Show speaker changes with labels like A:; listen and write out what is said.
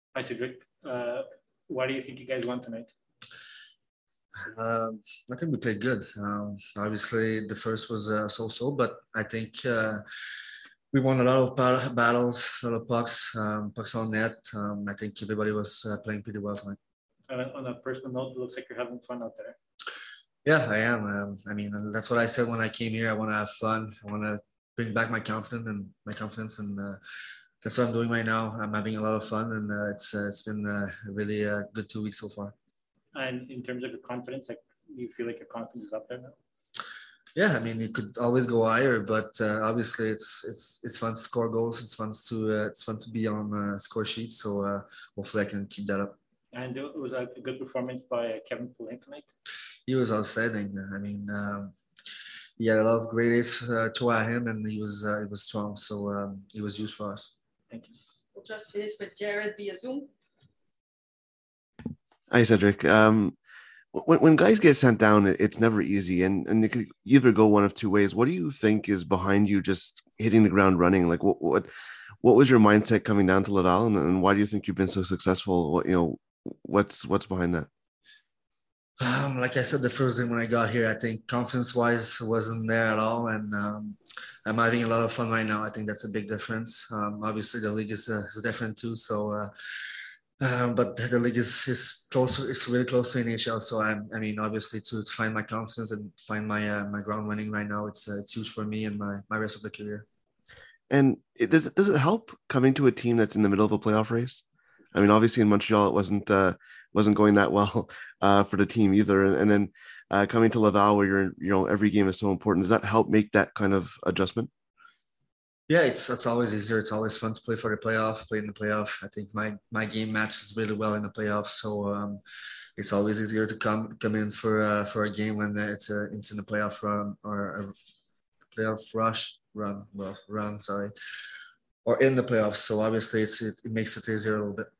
A: Hi, Cedric. Why do you think you guys won tonight?
B: I think we played good. Obviously, the first was so-so, but I think we won a lot of battles, a lot of pucks, pucks on net. I think everybody was playing pretty well tonight.
A: On a personal note, it looks like you're having fun out there.
B: Yeah, I am. I mean, that's what I said when I came here. I want to have fun. I want to bring back my confidence, and that's what I'm doing right now. I'm having a lot of fun, and it's been a really good 2 weeks so far.
A: And in terms of your confidence, like, do you feel like your confidence is up there now?
B: Yeah, I mean, it could always go higher, but obviously, it's fun to score goals. It's fun to be on score sheets. So hopefully, I can keep that up.
A: And it was a good performance by Kevin Poulin tonight.
B: He was outstanding. I mean, he had a lot of great ace throw at him, and he was strong. So he was used for us.
A: Thank you.
C: We'll just finish with Jared via Zoom.
D: Hi, Cedric. When guys get sent down, it's never easy, and it could either go one of two ways. What do you think is behind you just hitting the ground running? Like what was your mindset coming down to Laval, and why do you think you've been so successful? What's behind that?
B: Like I said, the first day when I got here, I think confidence-wise wasn't there at all, and I'm having a lot of fun right now. I think that's a big difference. Obviously, the league is different too. So. But the league is close. It's really close to NHL. So I mean, obviously, to find my confidence and find my ground running right now, it's huge for me and my rest of the career.
D: And does it help coming to a team that's in the middle of a playoff race? I mean, obviously in Montreal it wasn't going that well for the team either, and then coming to Laval where every game is so important. Does that help make that kind of adjustment?
B: Yeah, it's always easier. It's always fun to play for the playoff, play in the playoff. I think my game matches really well in the playoffs, so it's always easier to come in for a game when it's in the playoff run or a playoff run, sorry, or in the playoffs. So obviously it makes it easier a little bit.